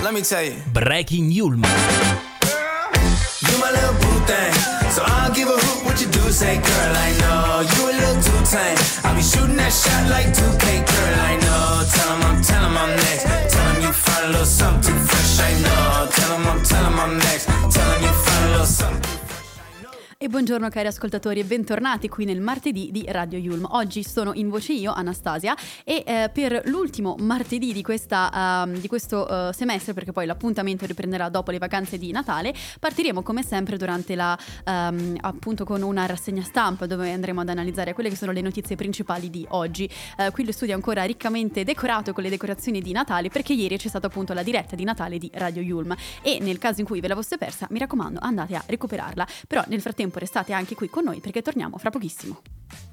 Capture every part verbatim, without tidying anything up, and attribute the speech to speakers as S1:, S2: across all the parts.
S1: let me tell you.
S2: Breaking Yulm.
S1: You my little boo thing, so I'll give a hoot what you do. Say, girl, I know you a little too tame. I'll be shooting that shot like two K, girl, I know. Tell him I'm, tell him I'm next. Tell him you find a little something too fresh, I know. Tell him I'm, tell him I'm next. Tell him you find a little something.
S3: E buongiorno cari ascoltatori e bentornati qui nel martedì di Radio Yulm. Oggi sono in voce io, Anastasia, e eh, per l'ultimo martedì di, questa, uh, di questo uh, semestre, perché poi l'appuntamento riprenderà dopo le vacanze di Natale, partiremo come sempre durante la um, appunto con una rassegna stampa dove andremo ad analizzare quelle che sono le notizie principali di oggi. Uh, qui lo studio è ancora riccamente decorato con le decorazioni di Natale, perché ieri c'è stata appunto la diretta di Natale di Radio Yulm e nel caso in cui ve la foste persa, mi raccomando, andate a recuperarla. Però nel frattempo restate anche qui con noi perché torniamo fra pochissimo.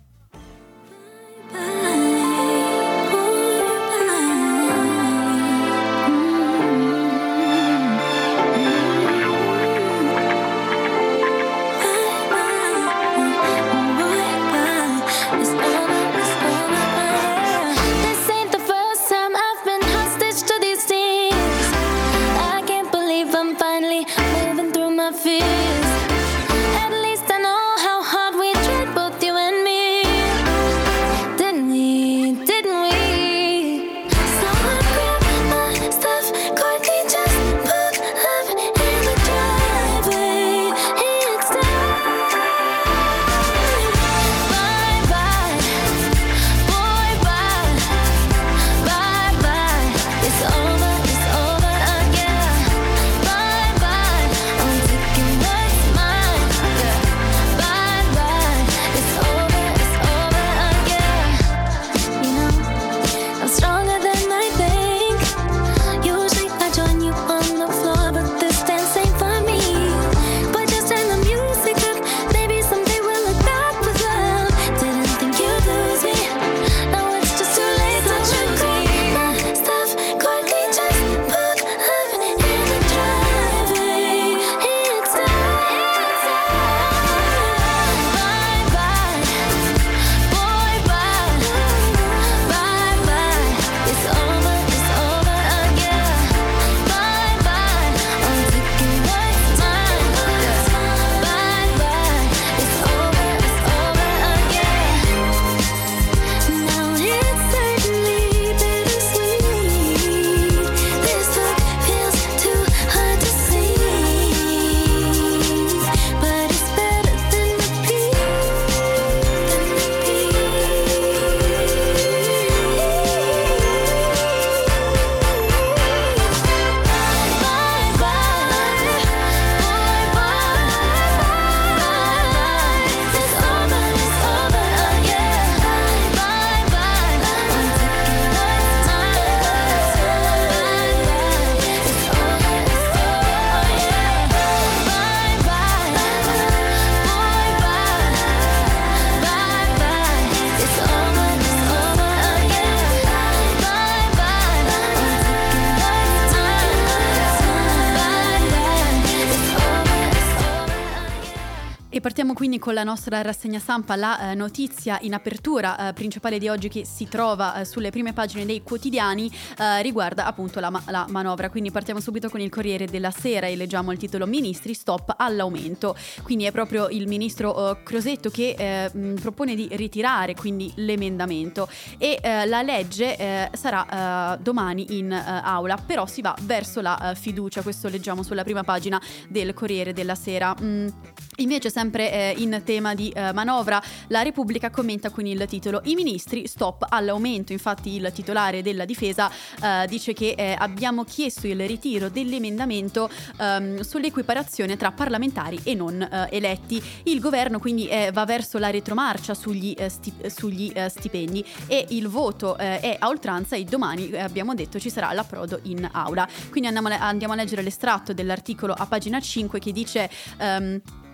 S3: E partiamo quindi con la nostra rassegna stampa, la eh, notizia in apertura eh, principale di oggi che si trova eh, sulle prime pagine dei quotidiani eh, riguarda appunto la, ma- la manovra. Quindi partiamo subito con il Corriere della Sera e leggiamo il titolo: Ministri, stop all'aumento. Quindi è proprio il ministro eh, Crosetto che eh, mh, propone di ritirare quindi l'emendamento e eh, la legge eh, sarà eh, domani in eh, aula, però si va verso la eh, fiducia. Questo leggiamo sulla prima pagina del Corriere della Sera. Mm. Invece sempre eh, in tema di eh, manovra, la Repubblica commenta con il titolo: i ministri, stop all'aumento. Infatti il titolare della difesa eh, dice che eh, abbiamo chiesto il ritiro dell'emendamento ehm, sull'equiparazione tra parlamentari e non eh, eletti. Il governo quindi eh, va verso la retromarcia sugli, eh, sti- sugli eh, stipendi e il voto eh, è a oltranza e domani eh, abbiamo detto ci sarà l'approdo in aula. Quindi andiamo a, andiamo a leggere l'estratto dell'articolo a pagina cinque che dice... Um,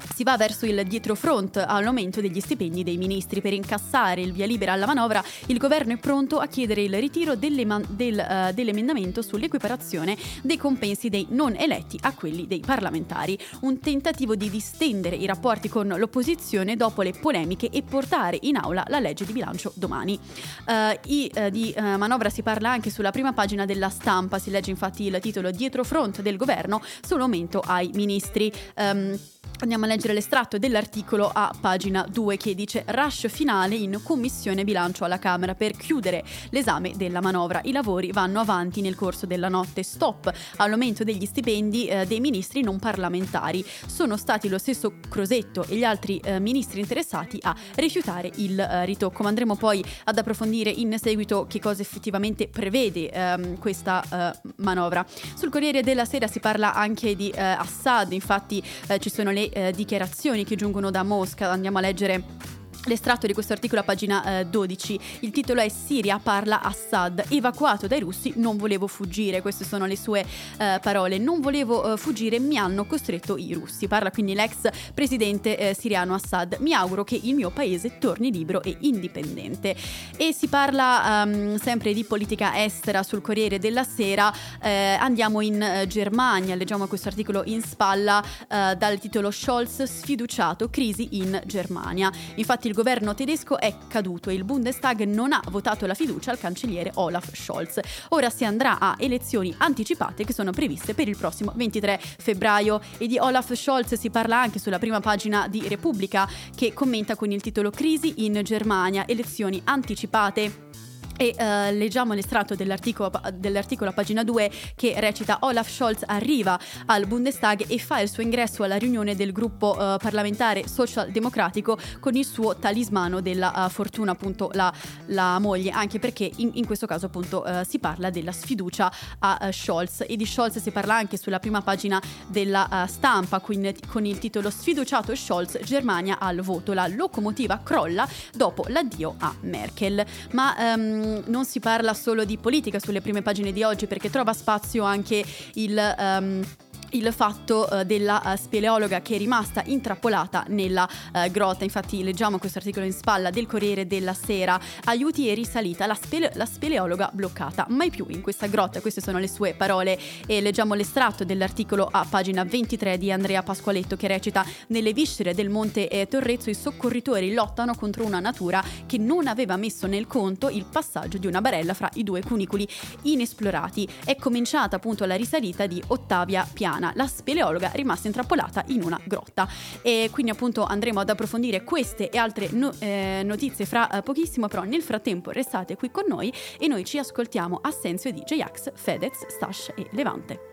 S3: Si va verso il dietrofront all'aumento degli stipendi dei ministri. Per incassare il via libera alla manovra, il governo è pronto a chiedere il ritiro del, uh, dell'emendamento sull'equiparazione dei compensi dei non eletti a quelli dei parlamentari. Un tentativo di distendere i rapporti con l'opposizione dopo le polemiche e portare in aula la legge di bilancio domani. Uh, i, uh, di uh, manovra si parla anche sulla prima pagina della Stampa. Si legge infatti il titolo "Dietrofront del governo sull'aumento ai ministri". Um, Andiamo a leggere l'estratto dell'articolo a pagina due che dice: rush finale in commissione bilancio alla Camera per chiudere l'esame della manovra. I lavori vanno avanti nel corso della notte. Stop all'aumento degli stipendi eh, dei ministri non parlamentari. Sono stati lo stesso Crosetto e gli altri eh, ministri interessati a rifiutare il eh, ritocco. Ma andremo poi ad approfondire in seguito che cosa effettivamente prevede ehm, questa eh, manovra. Sul Corriere della Sera si parla anche di eh, Assad. Infatti eh, ci sono le Eh, dichiarazioni che giungono da Mosca. Andiamo a leggere l'estratto di questo articolo a pagina eh, dodici. Il titolo è: Siria parla Assad, evacuato dai russi, non volevo fuggire. Queste sono le sue eh, parole: non volevo eh, fuggire, mi hanno costretto i russi. Parla quindi l'ex presidente eh, siriano Assad. Mi auguro che il mio paese torni libero e indipendente. E si parla um, sempre di politica estera sul Corriere della Sera. Eh, andiamo in eh, Germania, leggiamo questo articolo in spalla eh, dal titolo: Scholz sfiduciato, crisi in Germania. Infatti il Il governo tedesco è caduto e il Bundestag non ha votato la fiducia al cancelliere Olaf Scholz. Ora si andrà a elezioni anticipate che sono previste per il prossimo ventitré febbraio. E di Olaf Scholz si parla anche sulla prima pagina di Repubblica, che commenta con il titolo: Crisi in Germania, elezioni anticipate. E uh, leggiamo l'estratto dell'articolo, dell'articolo a pagina due che recita: Olaf Scholz arriva al Bundestag e fa il suo ingresso alla riunione del gruppo uh, parlamentare socialdemocratico con il suo talismano della uh, fortuna, appunto la, la moglie, anche perché in, in questo caso appunto uh, si parla della sfiducia a uh, Scholz. E di Scholz si parla anche sulla prima pagina della uh, Stampa con, con il titolo: Sfiduciato Scholz, Germania al voto, la locomotiva crolla dopo l'addio a Merkel. Ma um, non si parla solo di politica sulle prime pagine di oggi, perché trova spazio anche il um, il fatto uh, della uh, speleologa che è rimasta intrappolata nella uh, grotta. Infatti leggiamo questo articolo in spalla del Corriere della Sera: aiuti e risalita, la, spele- la speleologa bloccata, mai più in questa grotta. Queste sono le sue parole. E leggiamo l'estratto dell'articolo a pagina ventitré di Andrea Pasqualetto che recita: nelle viscere del Monte eh, Torrezzo i soccorritori lottano contro una natura che non aveva messo nel conto il passaggio di una barella fra i due cunicoli inesplorati. È cominciata appunto la risalita di Ottavia Piana, la speleologa rimasta intrappolata in una grotta. E quindi appunto andremo ad approfondire queste e altre no, eh, notizie fra eh, pochissimo, però nel frattempo restate qui con noi e noi ci ascoltiamo Assenzio di J-Ax, Fedez, Stash e Levante.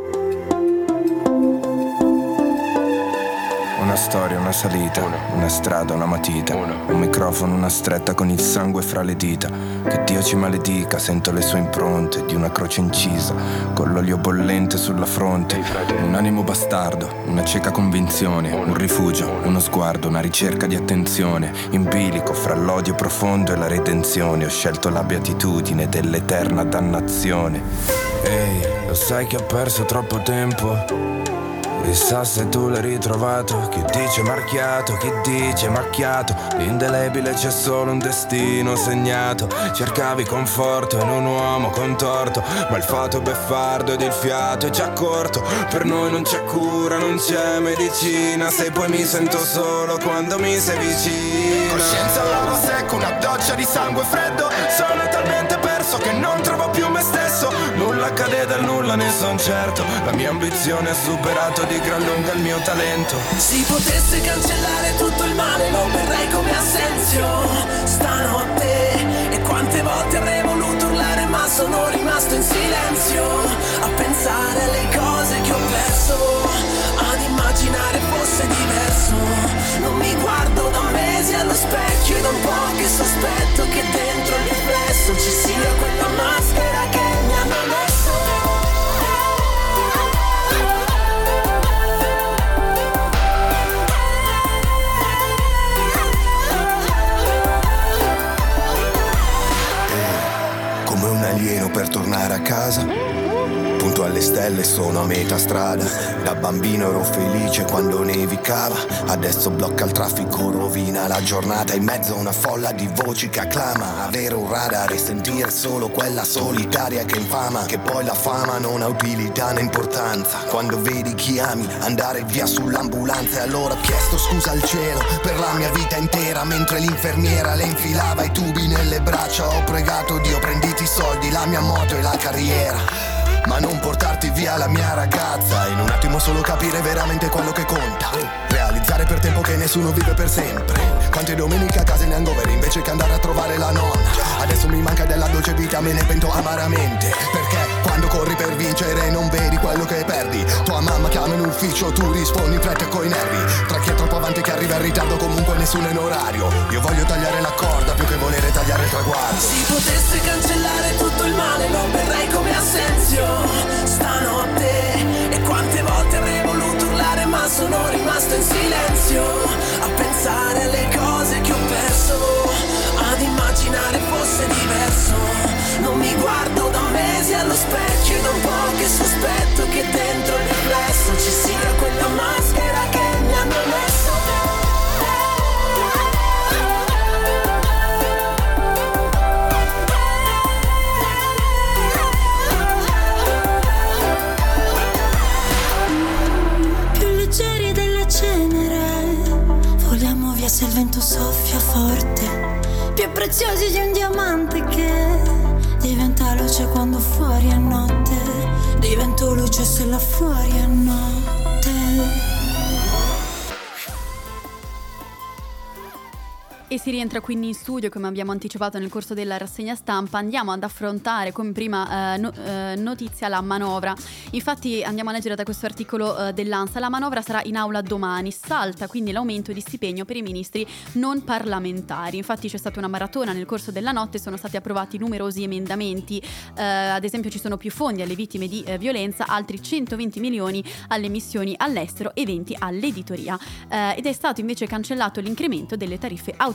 S2: Una storia, una salita, una strada, una matita, un microfono, una stretta con il sangue fra le dita. Che Dio ci maledica, sento le sue impronte di una croce incisa, con l'olio bollente sulla fronte. Un animo bastardo, una cieca convinzione, un rifugio, uno sguardo, una ricerca di attenzione. In bilico fra l'odio profondo e la redenzione, ho scelto la beatitudine dell'eterna dannazione. Ehi, lo sai che ho perso troppo tempo? Chissà se tu l'hai ritrovato. Chi dice marchiato, chi dice macchiato. L'indelebile c'è solo un destino segnato. Cercavi conforto in un uomo contorto, ma il fato beffardo ed il fiato è già corto. Per noi non c'è cura, non c'è medicina. Se poi mi sento solo quando mi sei vicina. Coscienza all'alba secca, una doccia di sangue freddo. Sono talmente perso che non trovo più me stesso. Nulla accade dal nulla, ne son certo. La mia ambizione ha superato di gran lunga il mio talento.
S4: Si potesse cancellare tutto il male, lo berrei come Assenzio stanotte. E quante volte avrei voluto urlare, ma sono rimasto in silenzio a pensare alle cose che ho perso, ad immaginare fosse diverso. Non mi guardo da mesi allo specchio e da un po' che sospetto che dentro il riflesso ci sia quella maschera che mi hanno messo.
S2: Come un alieno per tornare a casa, punto punto alle stelle, sono a metà strada. Da bambino ero felice quando nevicava, adesso blocca il traffico, rovina la giornata. In mezzo a una folla di voci che acclama, avere un radar e sentire solo quella solitaria che infama. Che poi la fama non ha utilità né importanza quando vedi chi ami andare via sull'ambulanza. E allora ho chiesto scusa al cielo per la mia vita intera, mentre l'infermiera le infilava i tubi nelle braccia. Ho pregato Dio, prenditi i soldi, la mia moto e la carriera, ma non portarti via la mia ragazza. In un attimo solo capire veramente quello che conta, realizzare per tempo che nessuno vive per sempre. Quante domeniche a casa in hangover invece che andare a trovare la nonna. Adesso mi manca della dolce vita, me ne pento amaramente, perché quando corri per vincere non vedi quello che perdi. Tua mamma chiama in ufficio, tu rispondi in fretta e coi nervi. Tra chi è troppo avanti che arriva in ritardo, comunque nessuno è in orario. Io voglio tagliare la corda più che volere tagliare il traguardo.
S4: Si potesse cancellare tutto il male, non verrei come Assenzio stanotte. E quante volte avrei voluto urlare, ma sono rimasto in silenzio a pensare alle cose che ho perso, ad immaginare fosse diverso. Non mi guardo da mesi allo specchio, da un po' che sospetto che dentro il riflesso ci sia quella maschera che mi hanno messo.
S5: Se il vento soffia forte, più preziosi di un diamante che diventa luce quando fuori è notte. Divento luce se là fuori è notte.
S3: E si rientra quindi in studio, come abbiamo anticipato nel corso della rassegna stampa. Andiamo ad affrontare come prima eh, no, eh, notizia la manovra. Infatti andiamo a leggere da questo articolo eh, dell'ANSA. La manovra sarà in aula domani, salta quindi l'aumento di stipendio per i ministri non parlamentari. Infatti c'è stata una maratona nel corso della notte, sono stati approvati numerosi emendamenti, eh, ad esempio ci sono più fondi alle vittime di eh, violenza, altri centoventi milioni alle missioni all'estero e venti all'editoria, eh, ed è stato invece cancellato l'incremento delle tariffe autostradali.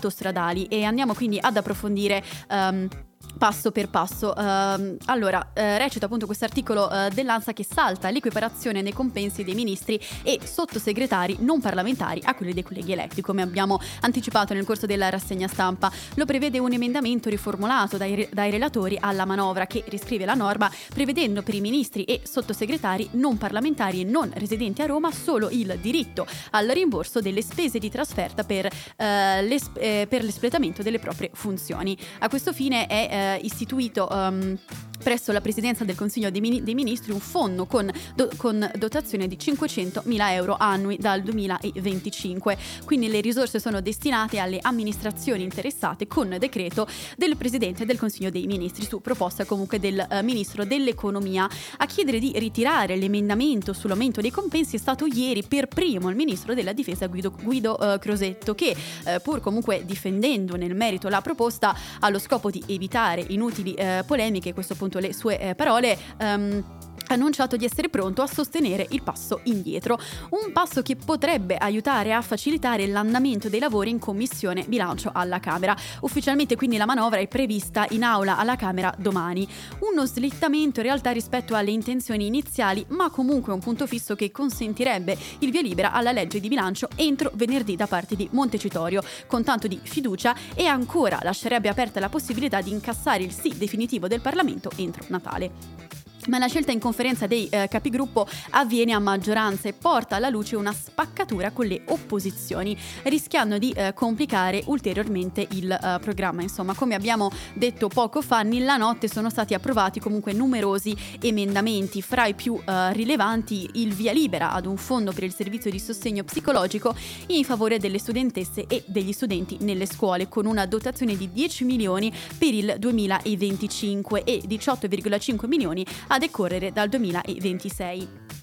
S3: E andiamo quindi ad approfondire um, passo per passo. Uh, allora, uh, recita appunto questo articolo uh, dell'ANSA che salta l'equiparazione nei compensi dei ministri e sottosegretari non parlamentari a quelli dei colleghi eletti, come abbiamo anticipato nel corso della rassegna stampa. Lo prevede un emendamento riformulato dai, dai relatori alla manovra che riscrive la norma, prevedendo per i ministri e sottosegretari non parlamentari e non residenti a Roma solo il diritto al rimborso delle spese di trasferta per, uh, l'es- eh, per l'espletamento delle proprie funzioni. A questo fine è eh, istituito um, presso la Presidenza del Consiglio dei, Min- dei Ministri un fondo con, do- con dotazione di cinquecentomila euro annui dal duemilaventicinque. Quindi le risorse sono destinate alle amministrazioni interessate con decreto del Presidente del Consiglio dei Ministri, su proposta comunque del uh, Ministro dell'Economia. A chiedere di ritirare l'emendamento sull'aumento dei compensi è stato ieri per primo il Ministro della Difesa Guido, Guido uh, Crosetto, che uh, pur comunque difendendo nel merito la proposta allo scopo di evitare inutili uh, polemiche, questo appunto le sue eh, parole, um, ha annunciato di essere pronto a sostenere il passo indietro, un passo che potrebbe aiutare a facilitare l'andamento dei lavori in commissione bilancio alla Camera. Ufficialmente quindi la manovra è prevista in aula alla Camera domani, uno slittamento in realtà rispetto alle intenzioni iniziali, ma comunque un punto fisso che consentirebbe il via libera alla legge di bilancio entro venerdì da parte di Montecitorio, con tanto di fiducia, e ancora lascerebbe aperta la possibilità di incassare il sì definitivo del Parlamento entro Natale. Ma la scelta in conferenza dei eh, capigruppo avviene a maggioranza e porta alla luce una spaccatura con le opposizioni, rischiando di eh, complicare ulteriormente il eh, programma. Insomma, come abbiamo detto poco fa, nella notte sono stati approvati comunque numerosi emendamenti, fra i più eh, rilevanti il via libera ad un fondo per il servizio di sostegno psicologico in favore delle studentesse e degli studenti nelle scuole, con una dotazione di dieci milioni per il duemilaventicinque e diciotto virgola cinque milioni a decorrere dal duemilaventisei.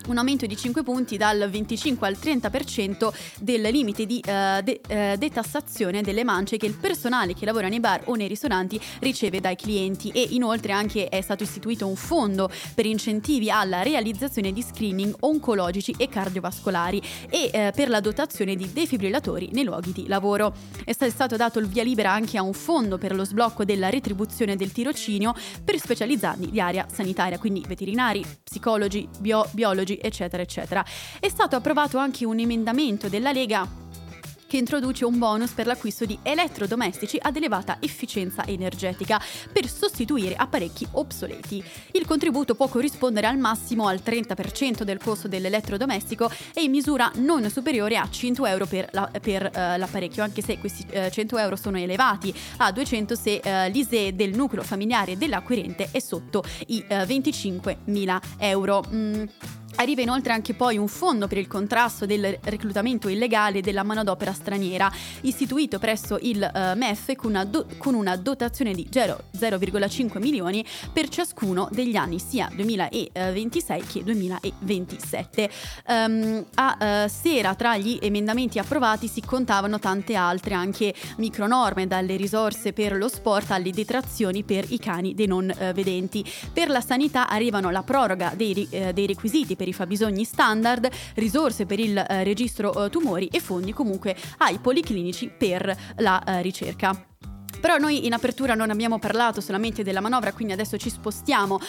S3: un aumento di cinque punti dal venticinque al trenta per cento del limite di uh, de- uh, detassazione delle mance che il personale che lavora nei bar o nei ristoranti riceve dai clienti, e inoltre anche è stato istituito un fondo per incentivi alla realizzazione di screening oncologici e cardiovascolari e uh, per la dotazione di defibrillatori nei luoghi di lavoro. È stato dato il via libera anche a un fondo per lo sblocco della retribuzione del tirocinio per specializzandi di area sanitaria, quindi veterinari, psicologi, bio- biologi eccetera eccetera. È stato approvato anche un emendamento della Lega che introduce un bonus per l'acquisto di elettrodomestici ad elevata efficienza energetica per sostituire apparecchi obsoleti. Il contributo può corrispondere al massimo al trenta per cento del costo dell'elettrodomestico e in misura non superiore a cento euro per, la, per uh, l'apparecchio, anche se questi uh, cento euro sono elevati a duecento se uh, l'I S E E del nucleo familiare dell'acquirente è sotto i uh, venticinquemila euro. Mm. Arriva inoltre anche poi un fondo per il contrasto del reclutamento illegale della manodopera straniera, istituito presso il uh, M E F con una, do- con una dotazione di zero virgola cinque milioni per ciascuno degli anni sia duemilaventisei che duemilaventisette. Um, a uh, sera tra gli emendamenti approvati si contavano tante altre, anche micronorme, dalle risorse per lo sport alle detrazioni per i cani dei non uh, vedenti. Per la sanità arrivano la proroga dei, uh, dei requisiti per i fabbisogni standard, risorse per il eh, registro eh, tumori e fondi comunque ai policlinici per la eh, ricerca. Però noi in apertura non abbiamo parlato solamente della manovra, quindi adesso ci spostiamo uh,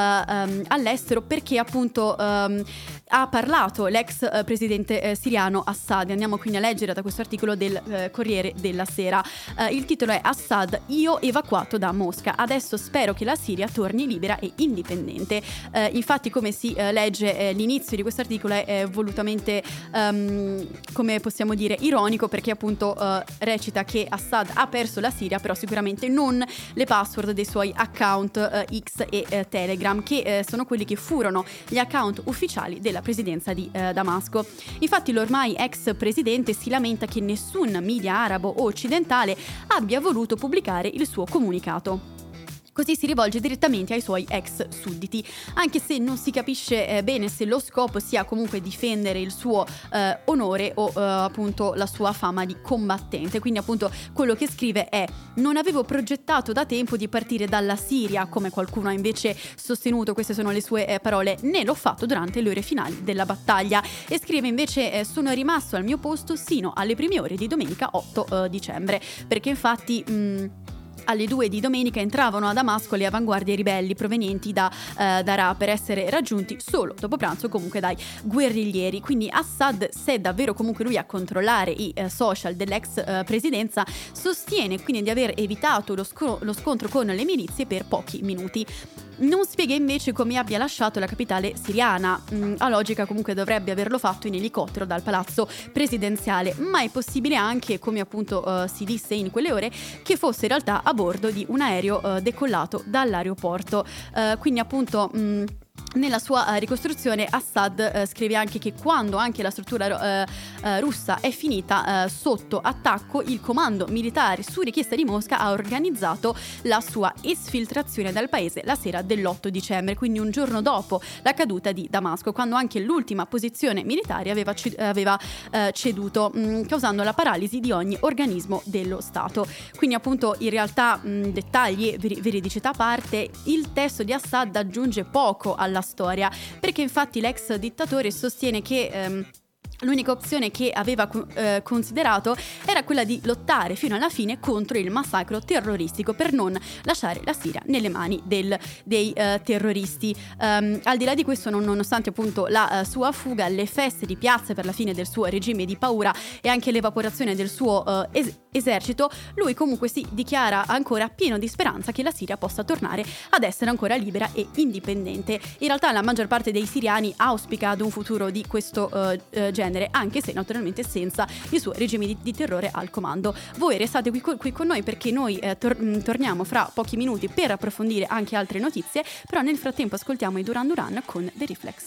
S3: um, all'estero, perché appunto um, ha parlato l'ex uh, presidente uh, siriano Assad. Andiamo quindi a leggere da questo articolo del uh, Corriere della Sera. Uh, il titolo è: Assad, io evacuato da Mosca, adesso spero che la Siria torni libera e indipendente. Uh, infatti, come si uh, legge, uh, l'inizio di questo articolo è, è volutamente, um, come possiamo dire, ironico, perché appunto uh, recita che Assad ha perso la Siria, però sicuramente non le password dei suoi account eh, X e eh, Telegram, che eh, sono quelli che furono gli account ufficiali della presidenza di eh, Damasco. Infatti l'ormai ex presidente si lamenta che nessun media arabo o occidentale abbia voluto pubblicare il suo comunicato. Così si rivolge direttamente ai suoi ex sudditi, anche se non si capisce eh, bene se lo scopo sia comunque difendere il suo eh, onore o eh, appunto la sua fama di combattente. Quindi appunto quello che scrive è: non avevo progettato da tempo di partire dalla Siria, come qualcuno ha invece sostenuto, queste sono le sue eh, parole, né l'ho fatto durante le ore finali della battaglia. E scrive invece eh, sono rimasto al mio posto sino alle prime ore di domenica otto eh, dicembre, perché infatti... Mh, alle due di domenica entravano a Damasco le avanguardie ribelli provenienti da eh, Daraa, per essere raggiunti solo dopo pranzo comunque dai guerriglieri. Quindi Assad, se è davvero comunque lui a controllare i eh, social dell'ex eh, presidenza, sostiene quindi di aver evitato lo, sc- lo scontro con le milizie per pochi minuti. Non spiega invece come abbia lasciato la capitale siriana. Mm, a logica comunque dovrebbe averlo fatto in elicottero dal palazzo presidenziale, ma è possibile anche, come appunto uh, si disse in quelle ore, che fosse in realtà a bordo di un aereo uh, decollato dall'aeroporto. Uh, quindi appunto... Mm, Nella sua uh, ricostruzione Assad uh, scrive anche che quando anche la struttura uh, uh, russa è finita uh, sotto attacco, il comando militare, su richiesta di Mosca, ha organizzato la sua esfiltrazione dal paese la sera dell'otto dicembre, quindi un giorno dopo la caduta di Damasco, quando anche l'ultima posizione militare aveva, c- aveva uh, ceduto, mh, causando la paralisi di ogni organismo dello Stato. Quindi appunto in realtà mh, dettagli e ver- veridicità a parte, il testo di Assad aggiunge poco alla storia, perché infatti l'ex dittatore sostiene che ehm, l'unica opzione che aveva eh, considerato era quella di lottare fino alla fine contro il massacro terroristico per non lasciare la Siria nelle mani del, dei uh, terroristi. Um, al di là di questo, non, nonostante appunto la uh, sua fuga, le feste di piazza per la fine del suo regime di paura e anche l'evaporazione del suo uh, es- esercito, lui comunque si dichiara ancora pieno di speranza che la Siria possa tornare ad essere ancora libera e indipendente. In realtà la maggior parte dei siriani auspica ad un futuro di questo uh, uh, genere, anche se naturalmente senza il suo regime di, di terrore al comando. Voi restate qui, qui con noi, perché noi eh, tor- torniamo fra pochi minuti per approfondire anche altre notizie, però nel frattempo ascoltiamo i Duran Duran con The Reflex.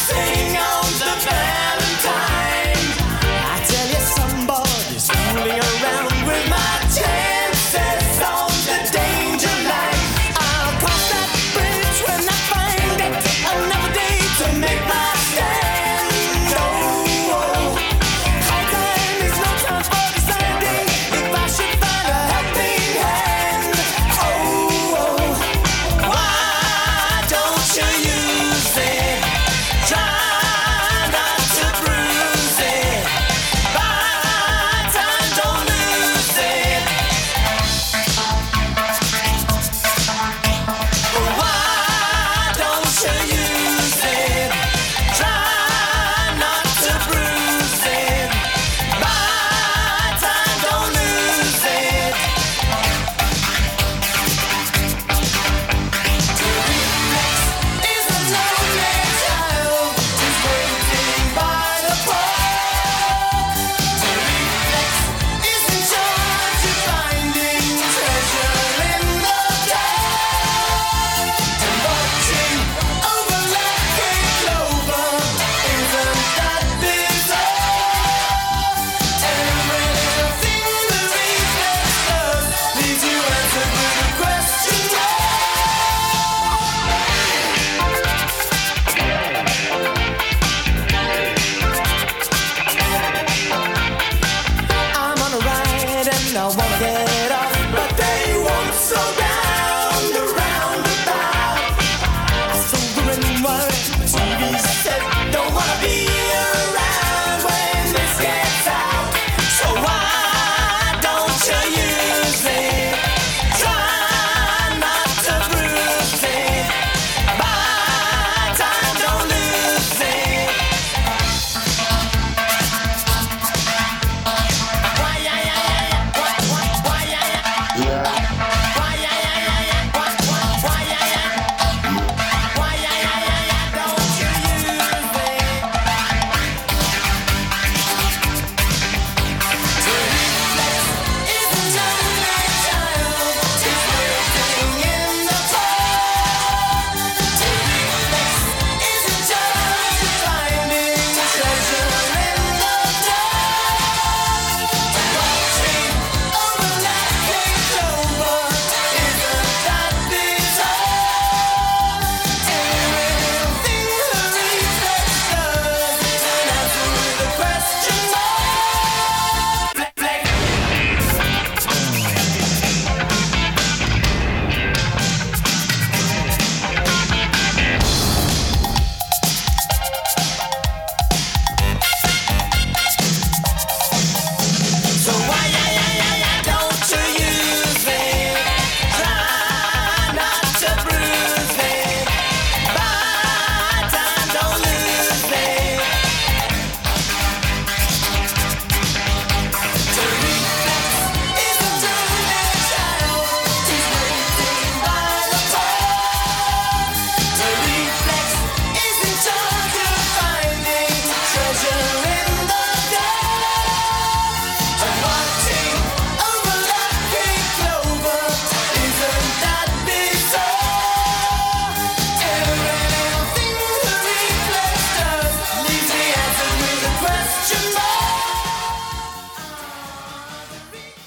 S4: Fooling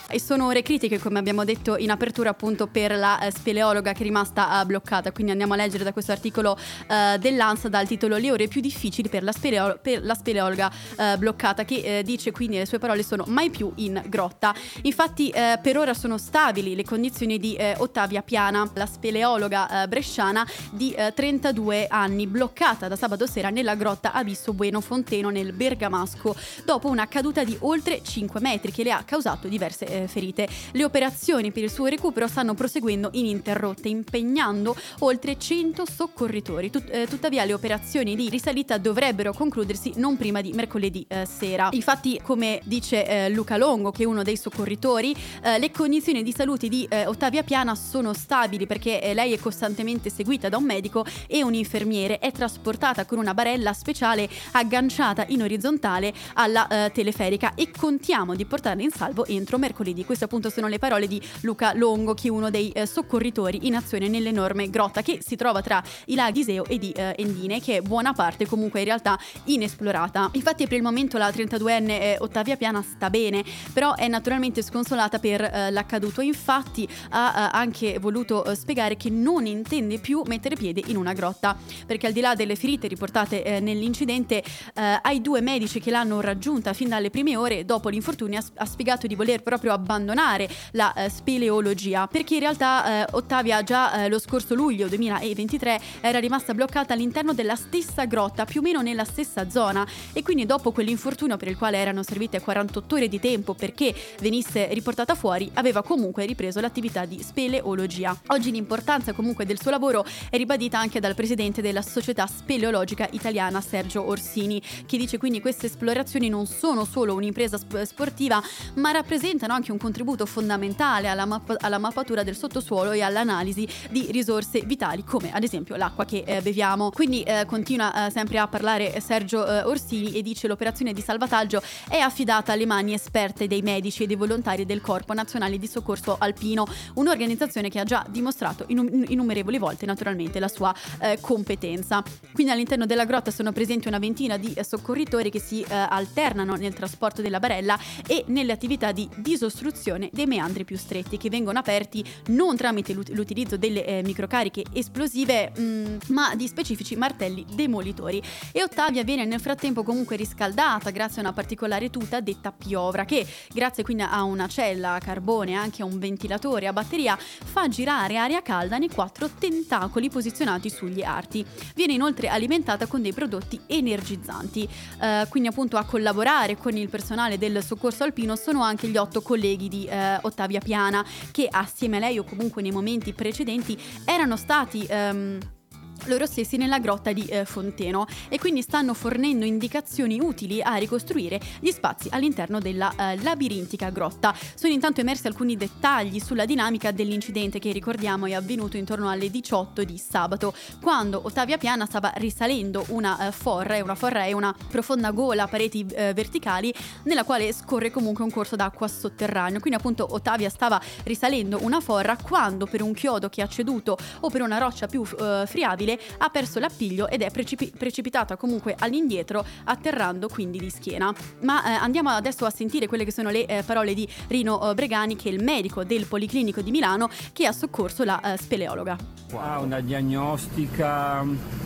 S3: E sono ore critiche, come abbiamo detto in apertura, appunto per la eh, speleologa che è rimasta eh, bloccata. Quindi andiamo a leggere da questo articolo eh, dell'ANSA dal titolo "Le ore più difficili per la, speleolo- per la speleologa eh, bloccata", che eh, dice, quindi le sue parole sono: mai più in grotta. Infatti eh, per ora sono stabili le condizioni di eh, Ottavia Piana, la speleologa eh, bresciana di eh, trentadue anni, bloccata da sabato sera nella grotta Abisso Bueno Fonteno nel Bergamasco dopo una caduta di oltre cinque metri che le ha causato diverse eh, ferite. Le operazioni per il suo recupero stanno proseguendo ininterrotte, impegnando oltre cento soccorritori. Tut- eh, tuttavia le operazioni di risalita dovrebbero concludersi non prima di mercoledì eh, sera. Infatti, come dice eh, Luca Longo, che è uno dei soccorritori, eh, le condizioni di salute di eh, Ottavia Piana sono stabili perché eh, lei è costantemente seguita da un medico e un infermiere, è trasportata con una barella speciale agganciata in orizzontale alla eh, teleferica e contiamo di portarla in salvo entro mercoledì. Queste appunto sono le parole di Luca Longo, che è uno dei eh, soccorritori in azione nell'enorme grotta che si trova tra i laghi Iseo e di eh, Endine, che è buona parte comunque in realtà inesplorata. Infatti per il momento la trentaduenne eh, Ottavia Piana sta bene, però è naturalmente sconsolata per eh, l'accaduto. Infatti ha eh, anche voluto eh, spiegare che non intende più mettere piede in una grotta, perché al di là delle ferite riportate eh, nell'incidente, eh, ai due medici che l'hanno raggiunta fin dalle prime ore dopo l'infortunio ha, ha spiegato di voler proprio abbandonare la eh, speleologia, perché in realtà eh, Ottavia già eh, lo scorso luglio duemilaventitré era rimasta bloccata all'interno della stessa grotta, più o meno nella stessa zona, e quindi dopo quell'infortunio, per il quale erano servite quarantotto ore di tempo perché venisse riportata fuori, aveva comunque ripreso l'attività di speleologia. Oggi l'importanza comunque del suo lavoro è ribadita anche dal presidente della Società Speleologica Italiana, Sergio Orsini, che dice quindi: queste esplorazioni non sono solo un'impresa sp- sportiva, ma rappresentano anche un contributo fondamentale alla, mapp- alla mappatura del sottosuolo e all'analisi di risorse vitali, come ad esempio l'acqua che eh, beviamo. Quindi eh, continua eh, sempre a parlare Sergio eh, Orsini e dice: l'operazione di salvataggio è affidata alle mani esperte dei medici e dei volontari del Corpo Nazionale di Soccorso Alpino, un'organizzazione che ha già dimostrato in- innumerevoli volte naturalmente la sua eh, competenza. Quindi all'interno della grotta sono presenti una ventina di eh, soccorritori che si eh, alternano nel trasporto della barella e nelle attività di disostruzione dei meandri più stretti, che vengono aperti non tramite l'ut- l'utilizzo delle eh, microcariche esplosive, mh, ma di specifici martelli demolitori. E Ottavia viene nel frattempo comunque riscaldata grazie a una particolare tuta detta piovra, che grazie quindi a una cella a carbone e anche a un ventilatore a batteria fa girare aria calda nei quattro tentacoli posizionati sugli arti. Viene inoltre alimentata con dei prodotti energizzanti. Uh, quindi appunto a collaborare con il personale del soccorso alpino sono anche gli otto colleghi di uh, Ottavia Piana, che assieme a lei o comunque nei momenti precedenti erano stati um, loro stessi nella grotta di eh, Fonteno, e quindi stanno fornendo indicazioni utili a ricostruire gli spazi all'interno della eh, labirintica grotta. Sono intanto emersi alcuni dettagli sulla dinamica dell'incidente, che ricordiamo è avvenuto intorno alle diciotto di sabato, quando Ottavia Piana stava risalendo una eh, forra, e una forra è una profonda gola a pareti eh, verticali nella quale scorre comunque un corso d'acqua sotterraneo. Quindi appunto Ottavia stava risalendo una forra quando, per un chiodo che ha ceduto o per una roccia più eh, friabile, ha perso l'appiglio ed è precipi- precipitata comunque all'indietro, atterrando quindi di schiena. Ma eh, andiamo adesso a sentire quelle che sono le eh, parole di Rino eh, Bregani, che è il medico del Policlinico di Milano che ha soccorso la eh, speleologa.
S6: Wow, una diagnostica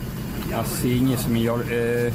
S6: a segni eh,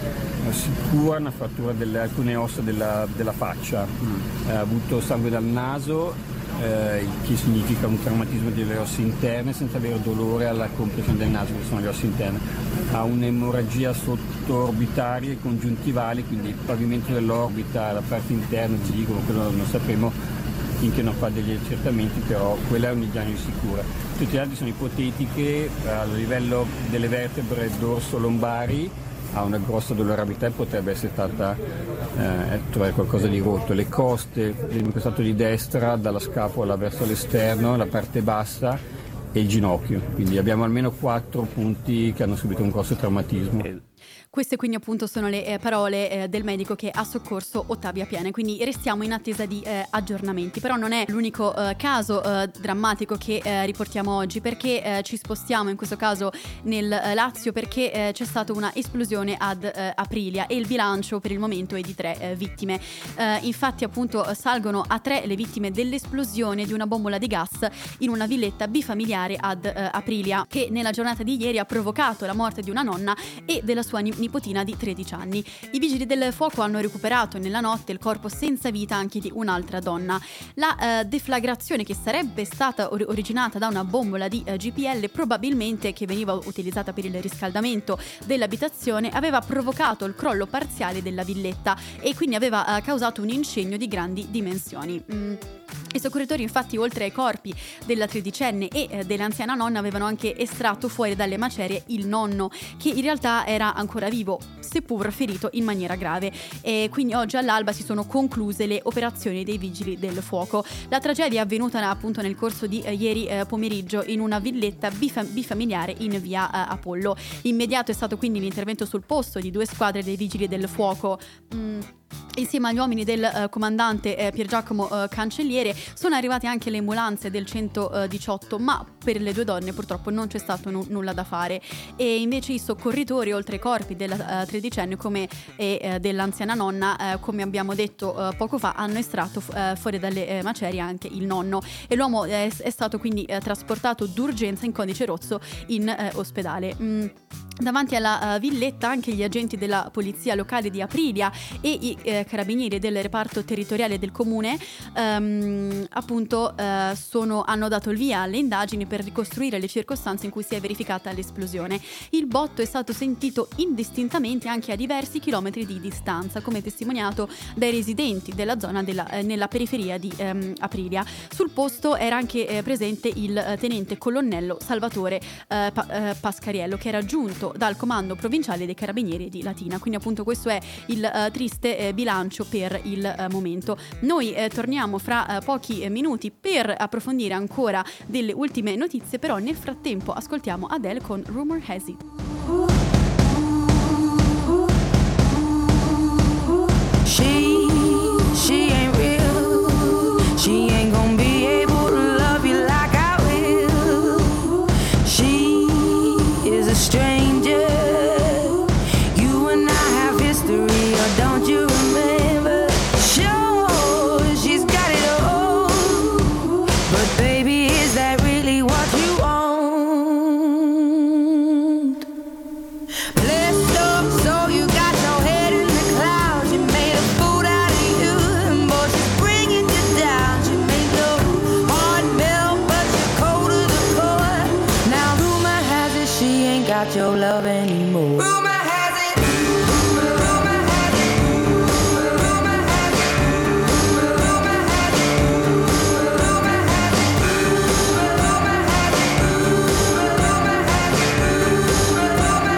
S6: sicura, una frattura delle alcune ossa della, della faccia, mm. ha avuto sangue dal naso, Eh, il che significa un traumatismo delle ossa interne senza avere dolore alla compressione del naso, che sono le ossa interne. Ha un'emorragia sottoorbitaria e congiuntivale, quindi il pavimento dell'orbita, la parte interna, ci dicono, quello non sapremo finché non fa degli accertamenti, però quella è una diagnosi sicura. Tutte le altre sono ipotetiche a livello delle vertebre dorso-lombari. Ha una grossa dolorabilità e potrebbe essere stata eh, trovare qualcosa di rotto. Le coste, il costato di destra, dalla scapola verso l'esterno, la parte bassa e il ginocchio. Quindi abbiamo almeno quattro punti che hanno subito un grosso traumatismo.
S3: Queste quindi appunto sono le eh, parole eh, del medico che ha soccorso Ottavia Piene, quindi restiamo in attesa di eh, aggiornamenti. Però non è l'unico eh, caso eh, drammatico che eh, riportiamo oggi, perché eh, ci spostiamo in questo caso nel eh, Lazio, perché eh, c'è stata una esplosione ad eh, Aprilia e il bilancio per il momento è di tre eh, vittime. Eh, infatti appunto salgono a tre le vittime dell'esplosione di una bombola di gas in una villetta bifamiliare ad eh, Aprilia, che nella giornata di ieri ha provocato la morte di una nonna e della sua nipotina di tredici anni. I vigili del fuoco hanno recuperato nella notte il corpo senza vita anche di un'altra donna. La eh, deflagrazione, che sarebbe stata or- originata da una bombola di eh, G P L, probabilmente che veniva utilizzata per il riscaldamento dell'abitazione, aveva provocato il crollo parziale della villetta e quindi aveva eh, causato un incendio di grandi dimensioni. Mm. I soccorritori infatti, oltre ai corpi della tredicenne e eh, dell'anziana nonna, avevano anche estratto fuori dalle macerie il nonno, che in realtà era ancora vivo, seppur ferito in maniera grave. E quindi oggi all'alba si sono concluse le operazioni dei vigili del fuoco. La tragedia è avvenuta appunto nel corso di eh, ieri eh, pomeriggio in una villetta bifam- bifamiliare in via eh, Apollo. Immediato è stato quindi l'intervento sul posto di due squadre dei vigili del fuoco. Mm. Insieme agli uomini del uh, comandante eh, Pier Giacomo uh, Cancelliere sono arrivate anche le ambulanze del centodiciotto, ma per le due donne purtroppo non c'è stato n- nulla da fare. E invece i soccorritori, oltre ai corpi della uh, tredicenne come, e uh, dell'anziana nonna, uh, come abbiamo detto uh, poco fa, hanno estratto uh, fuori dalle uh, macerie anche il nonno, e l'uomo è, è stato quindi uh, trasportato d'urgenza in codice rosso in uh, ospedale. Mm. Davanti alla uh, villetta anche gli agenti della polizia locale di Aprilia e i eh, carabinieri del reparto territoriale del comune um, appunto uh, sono, hanno dato il via alle indagini per ricostruire le circostanze in cui si è verificata l'esplosione. Il botto è stato sentito indistintamente anche a diversi chilometri di distanza, come testimoniato dai residenti della zona della, eh, nella periferia di um, Aprilia. Sul posto era anche eh, presente il eh, tenente colonnello Salvatore eh, pa- eh, Pascariello, che era giunto dal comando provinciale dei carabinieri di Latina. Quindi appunto questo è il uh, triste eh, bilancio per il uh, momento. Noi eh, torniamo fra uh, pochi eh, minuti per approfondire ancora delle ultime notizie, però nel frattempo ascoltiamo Adele con Rumor Has It.
S7: She, she ain't real. She ain't gonna be able to love you like I will. She is a stranger. You and I have history, or don't you remember? Sure, she's got it all. But baby, is that really what you want? Blessed up, so you got your head in the clouds. You made a fool out of you, and boy, she's bringing you down. She made your heart melt, but you're cold to the core. Now rumor has it she ain't got your love anymore. Rumor has it. Rumor has it. Rumor has it. Rumor has it. Rumor has it. Rumor has it. Rumor has it. Rumor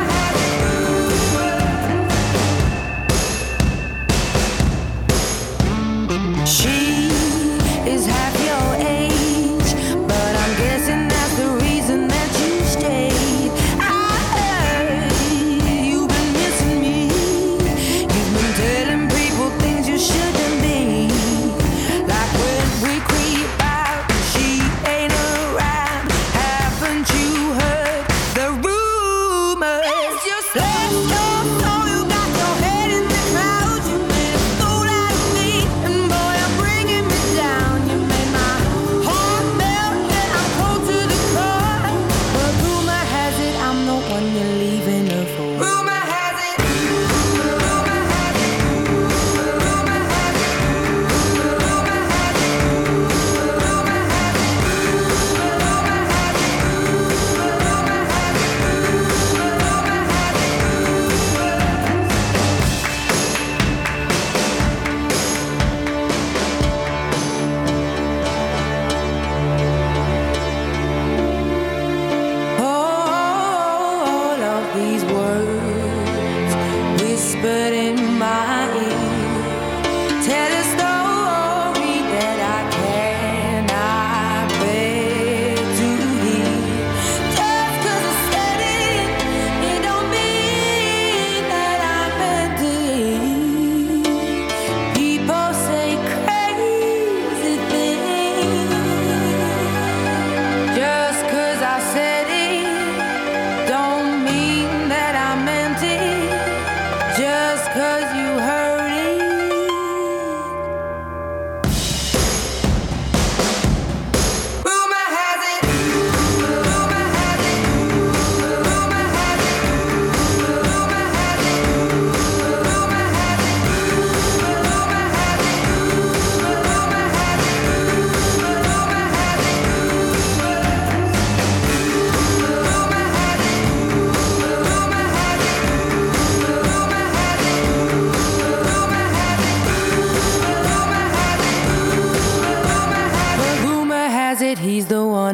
S7: has it. She is half your age, but I'm guessing that's the reason that you stayed. I heard you've been missing me. You've been telling people things you shouldn't be. Like when we creep out, she ain't around. Haven't you heard the rumors? Just let your soul, you got your head in the clouds. You made a fool out of me, and boy, I'm bringing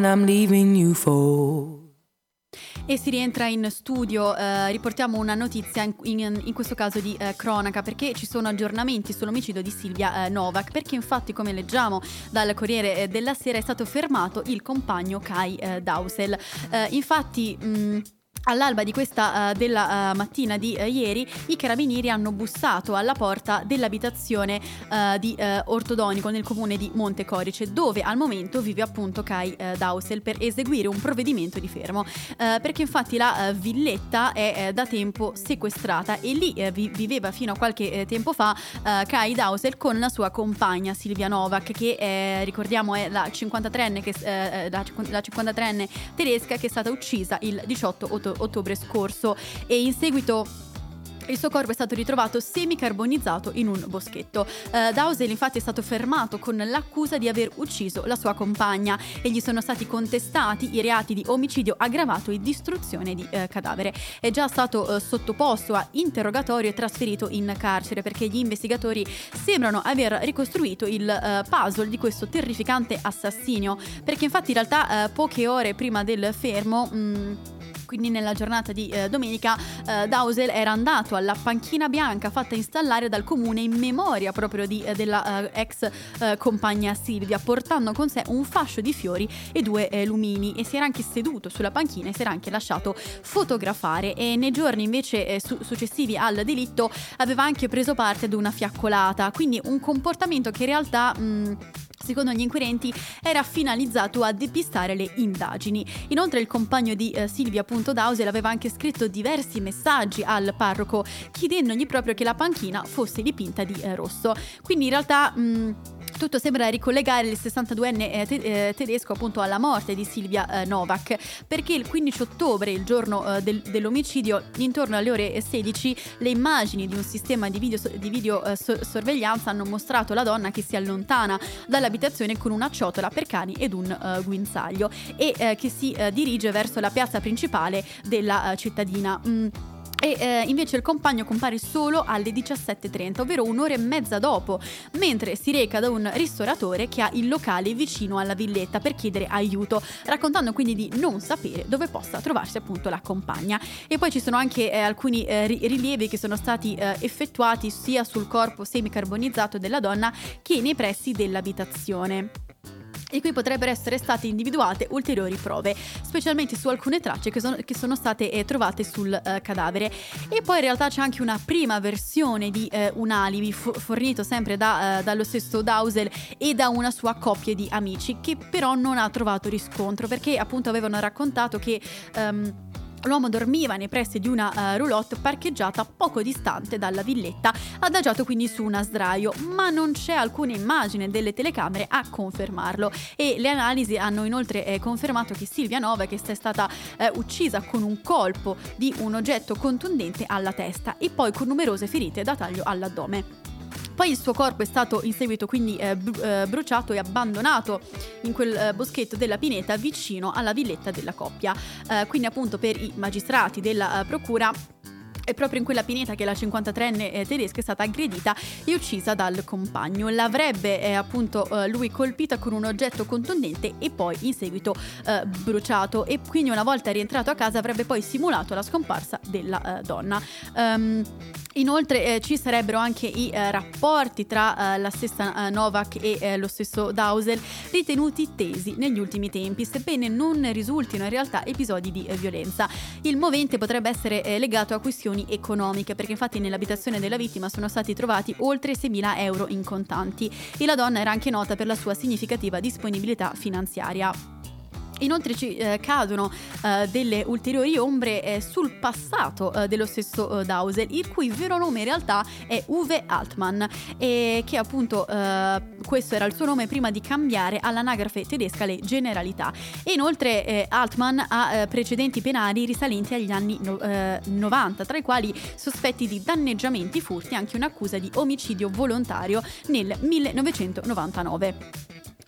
S7: one I'm leaving you for.
S3: E si rientra in studio, eh, riportiamo una notizia in, in, in questo caso di eh, cronaca, perché ci sono aggiornamenti sull'omicidio di Silvia eh, Novak, perché infatti, come leggiamo dal Corriere eh, della Sera, è stato fermato il compagno Kai eh, Dausel. Eh, infatti mh, all'alba di questa uh, della uh, mattina di uh, ieri, i carabinieri hanno bussato alla porta dell'abitazione uh, di uh, Ortodonico nel comune di Montecorice, dove al momento vive appunto Kai uh, Dausel, per eseguire un provvedimento di fermo, uh, perché infatti la uh, villetta è uh, da tempo sequestrata e lì uh, vi- viveva fino a qualche uh, tempo fa uh, Kai Dausel con la sua compagna Silvia Novak, che eh, ricordiamo è la cinquantatreenne, che, uh, la, la cinquantatreenne tedesca, che è stata uccisa il diciotto ottobre scorso, e in seguito il suo corpo è stato ritrovato semicarbonizzato in un boschetto. Uh, Dausel infatti è stato fermato con l'accusa di aver ucciso la sua compagna e gli sono stati contestati i reati di omicidio aggravato e distruzione di uh, cadavere. È già stato uh, sottoposto a interrogatorio e trasferito in carcere, perché gli investigatori sembrano aver ricostruito il uh, puzzle di questo terrificante assassinio, perché infatti in realtà uh, poche ore prima del fermo, mh, quindi nella giornata di eh, domenica, eh, Dausel era andato alla panchina bianca fatta installare dal comune in memoria proprio di, eh, della eh, ex eh, compagna Silvia, portando con sé un fascio di fiori e due eh, lumini, e si era anche seduto sulla panchina e si era anche lasciato fotografare. E nei giorni invece eh, su- successivi al delitto aveva anche preso parte ad una fiaccolata, quindi un comportamento che in realtà mh, secondo gli inquirenti era finalizzato a depistare le indagini. Inoltre il compagno di eh, Silvia, appunto Dausel, aveva anche scritto diversi messaggi al parroco chiedendogli proprio che la panchina fosse dipinta di eh, rosso. Quindi in realtà mh, tutto sembra ricollegare il sessantaduenne eh, te- eh, tedesco appunto alla morte di Silvia eh, Novak, perché il quindici ottobre, il giorno eh, del- dell'omicidio, intorno alle ore sedici, le immagini di un sistema di video, di video eh, so- sorveglianza hanno mostrato la donna che si allontana dall'abitazione con una ciotola per cani ed un uh, guinzaglio e eh, che si uh, dirige verso la piazza principale della uh, cittadina. Mm. E eh, invece il compagno compare solo alle diciassette e trenta, ovvero un'ora e mezza dopo, mentre si reca da un ristoratore che ha il locale vicino alla villetta per chiedere aiuto, raccontando quindi di non sapere dove possa trovarsi appunto la compagna. E poi ci sono anche eh, alcuni eh, rilievi che sono stati eh, effettuati sia sul corpo semicarbonizzato della donna che nei pressi dell'abitazione. E qui potrebbero essere state individuate ulteriori prove, specialmente su alcune tracce che sono, che sono state eh, trovate sul eh, cadavere. E poi in realtà c'è anche una prima versione di eh, un alibi fo- fornito sempre da, eh, dallo stesso Dausel e da una sua coppia di amici, che però non ha trovato riscontro, perché appunto avevano raccontato che Um, l'uomo dormiva nei pressi di una uh, roulotte parcheggiata poco distante dalla villetta, adagiato quindi su una sdraio, ma non c'è alcuna immagine delle telecamere a confermarlo. E le analisi hanno inoltre eh, confermato che Silvia Novak che è stata eh, uccisa con un colpo di un oggetto contundente alla testa e poi con numerose ferite da taglio all'addome. Poi il suo corpo è stato in seguito quindi eh, bruciato e abbandonato in quel eh, boschetto della pineta vicino alla villetta della coppia. Eh, quindi appunto per i magistrati della eh, procura è proprio in quella pineta che la cinquantatreenne eh, tedesca è stata aggredita e uccisa dal compagno. L'avrebbe eh, appunto eh, lui colpita con un oggetto contundente e poi in seguito eh, bruciato, e quindi una volta rientrato a casa avrebbe poi simulato la scomparsa della eh, donna. Um, Inoltre eh, ci sarebbero anche i eh, rapporti tra eh, la stessa eh, Novak e eh, lo stesso Dausel, ritenuti tesi negli ultimi tempi, sebbene non risultino in realtà episodi di eh, violenza. Il movente potrebbe essere eh, legato a questioni economiche, perché infatti nell'abitazione della vittima sono stati trovati oltre seimila euro in contanti e la donna era anche nota per la sua significativa disponibilità finanziaria. Inoltre ci eh, cadono eh, delle ulteriori ombre eh, sul passato eh, dello stesso eh, Dausel, il cui vero nome in realtà è Uwe Altmann, e che appunto eh, questo era il suo nome prima di cambiare all'anagrafe tedesca le Generalità. E inoltre eh, Altmann ha eh, precedenti penali risalenti agli anni no, eh, novanta, tra i quali sospetti di danneggiamenti, furti e anche un'accusa di omicidio volontario nel millenovecentonovantanove.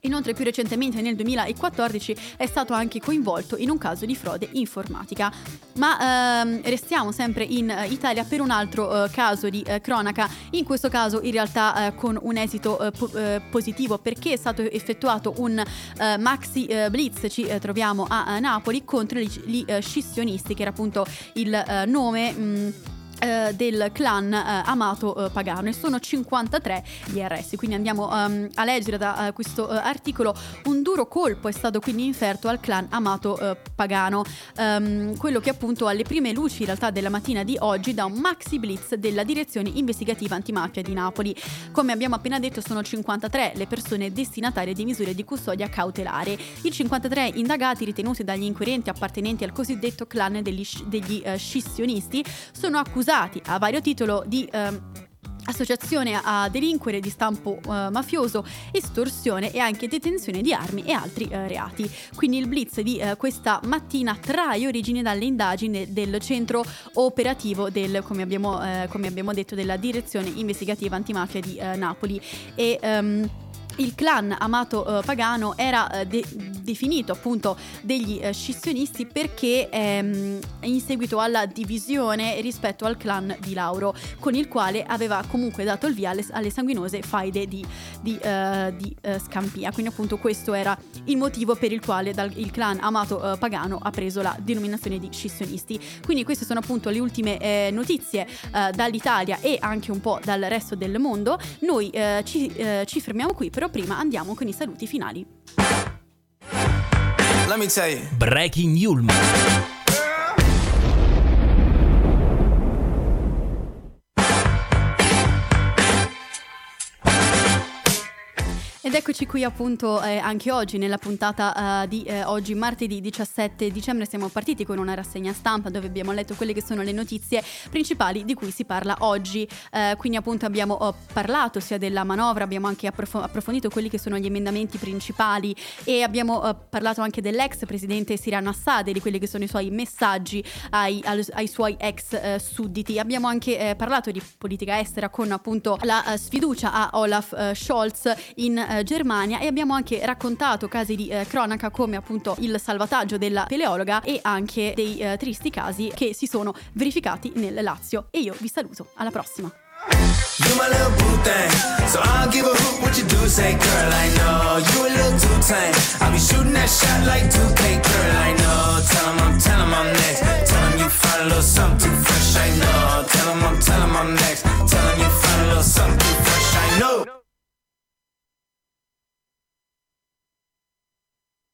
S3: Inoltre più recentemente nel duemilaquattordici è stato anche coinvolto in un caso di frode informatica. Ma ehm, restiamo sempre in Italia per un altro eh, caso di eh, cronaca, in questo caso in realtà eh, con un esito eh, po- eh, positivo, perché è stato effettuato un eh, maxi eh, blitz, ci eh, troviamo a, a Napoli, contro gli, gli eh, scissionisti, che era appunto il eh, nome mh, del clan eh, Amato eh, Pagano, e sono cinquantatré gli arresti. Quindi andiamo um, a leggere da uh, questo uh, articolo: un duro colpo è stato quindi inferto al clan Amato uh, Pagano, um, quello che appunto alle prime luci in realtà della mattina di oggi da un maxi blitz della direzione investigativa antimafia di Napoli. Come abbiamo appena detto, sono cinquantatré le persone destinatarie di misure di custodia cautelare. I cinquantatré indagati, ritenuti dagli inquirenti appartenenti al cosiddetto clan degli, degli uh, scissionisti, sono accusati a vario titolo di eh, associazione a delinquere di stampo eh, mafioso, estorsione e anche detenzione di armi e altri eh, reati. Quindi il blitz di eh, questa mattina trae origine dalle indagini del centro operativo del, come abbiamo, eh, come abbiamo detto, della direzione investigativa antimafia di eh, Napoli. E um, il clan Amato uh, Pagano era uh, de- definito appunto degli uh, scissionisti perché ehm, in seguito alla divisione rispetto al clan di Lauro, con il quale aveva comunque dato il via alle, alle sanguinose faide di, di, uh, di uh, Scampia. Quindi appunto questo era il motivo per il quale dal, il clan Amato uh, Pagano ha preso la denominazione di scissionisti. Quindi queste sono appunto le ultime eh, notizie uh, dall'Italia e anche un po' dal resto del mondo. Noi uh, ci, uh, ci fermiamo qui, però prima andiamo con i saluti finali.
S1: Let me tell you.
S8: Breaking Yulm.
S3: Ed eccoci qui appunto eh, anche oggi nella puntata uh, di eh, oggi martedì diciassette dicembre. Siamo partiti con una rassegna stampa dove abbiamo letto quelle che sono le notizie principali di cui si parla oggi, uh, quindi appunto abbiamo uh, parlato sia della manovra, abbiamo anche approf- approfondito quelli che sono gli emendamenti principali e abbiamo uh, parlato anche dell'ex presidente Siriano Assad e di quelli che sono i suoi messaggi ai, ai, ai suoi ex uh, sudditi. Abbiamo anche uh, parlato di politica estera con appunto la uh, sfiducia a Olaf uh, Scholz in uh, Germania, e abbiamo anche raccontato casi di eh, cronaca come appunto il salvataggio della teleologa e anche dei eh, tristi casi che si sono verificati nel Lazio. E io vi saluto, alla prossima.
S1: You my little boo thing, so I don't give a hoot what you do. Say, girl, I know you a little too tame. I'll be shooting that shot like two K, girl, I know. Tell 'em I'm, tell 'em I'm next. Tell 'em you find a little something too fresh, I know. Tell 'em I'm, tell 'em I'm next. Tell 'em you find a little something too fresh, I know.